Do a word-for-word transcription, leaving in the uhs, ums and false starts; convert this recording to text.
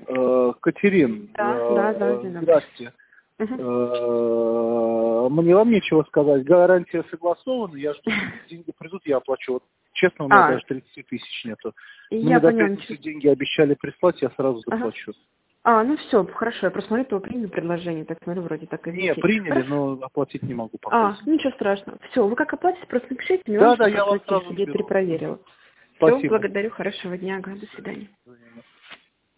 Э, Катерин, Да, э, да, да, Зина. здрасте. Угу. Э, Мне вам нечего сказать. Гарантия согласована. Я жду, деньги придут, я оплачу. Вот, честно, у меня А, даже тридцати тысяч нету. я Мне до поняла. пятницы деньги обещали прислать, я сразу Ага. заплачу. А, ну все, хорошо, я просмотрю, то приняли предложение, так смотрю, вроде так и Не, звучит. приняли, Хорошо. но оплатить не могу пока. А, ничего страшного. Все, вы как оплатите, просто напишите, мне Да, важно, да, чтобы я вам оплатили, сразу чтобы я наберу. перепроверила. Все, Спасибо. благодарю, хорошего дня, ага, до свидания.